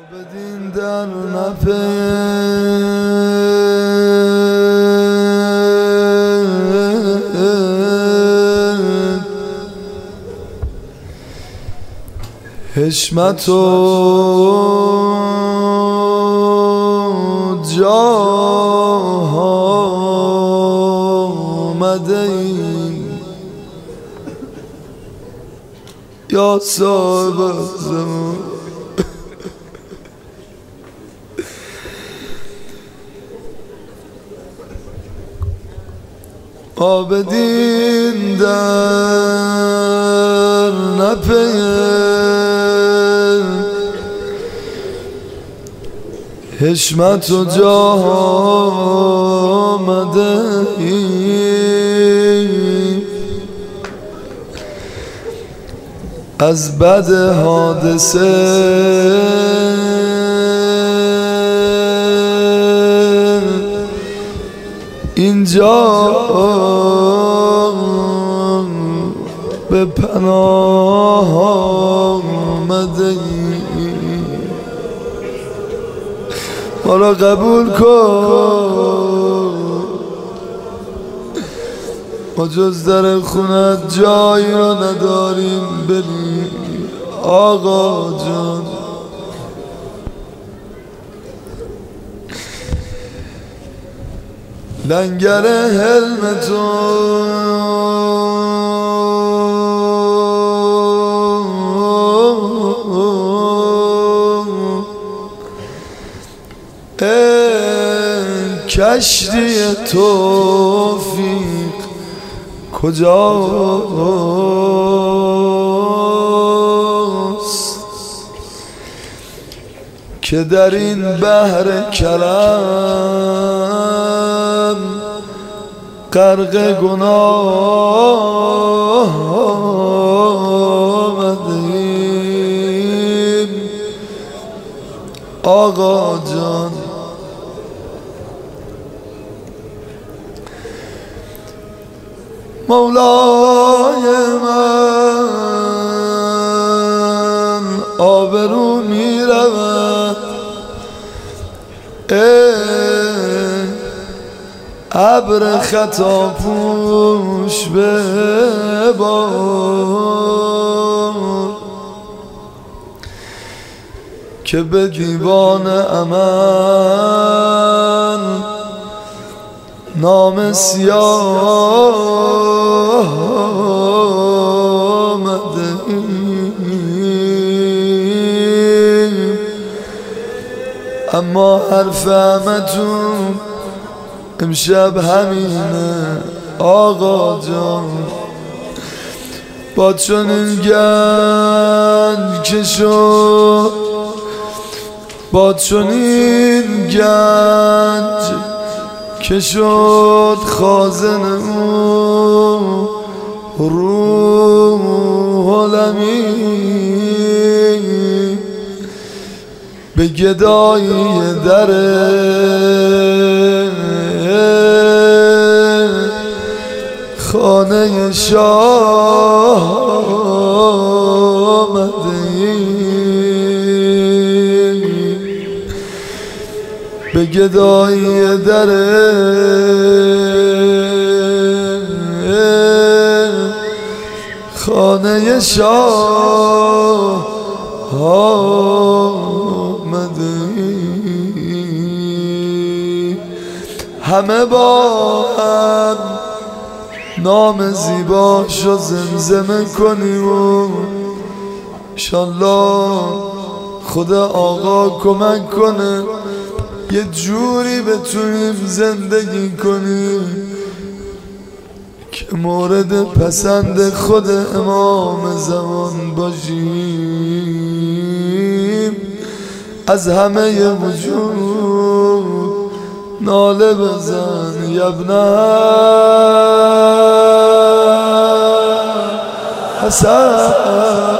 بدین در نفه حشمت و جاه آمده ای یا صاحب زمان آبدین در نپه حشمت و جاه آمده ای از بد حادثه اینجا به پناه آمده ای ما را قبول کن ما جز در خونت جایی را نداریم بری آقا جان لنگر حلم تو کشتی توفیق کجاست که در این بحر کرم غرق گناه آمدیم آقا جان مولای من آبرو می رود ابر خطا پوش به بار که به دیوان امن نام سیاه آمده ایم اما حرف همتون امشب همینه آقا جان با چنین گنج که شد با چنین گنج که شد خازن او روح الامین به گدایی در خانه شاه آمده به گدایی در خانه شاه آمده همه با هم نام زیباشو زمزمه کنیم و انشالله خدا آقا کمک کنه یه جوری بتونیم زندگی کنیم که مورد پسند خود امام زمان باشیم از همه وجود ناله بزن یبنه حسن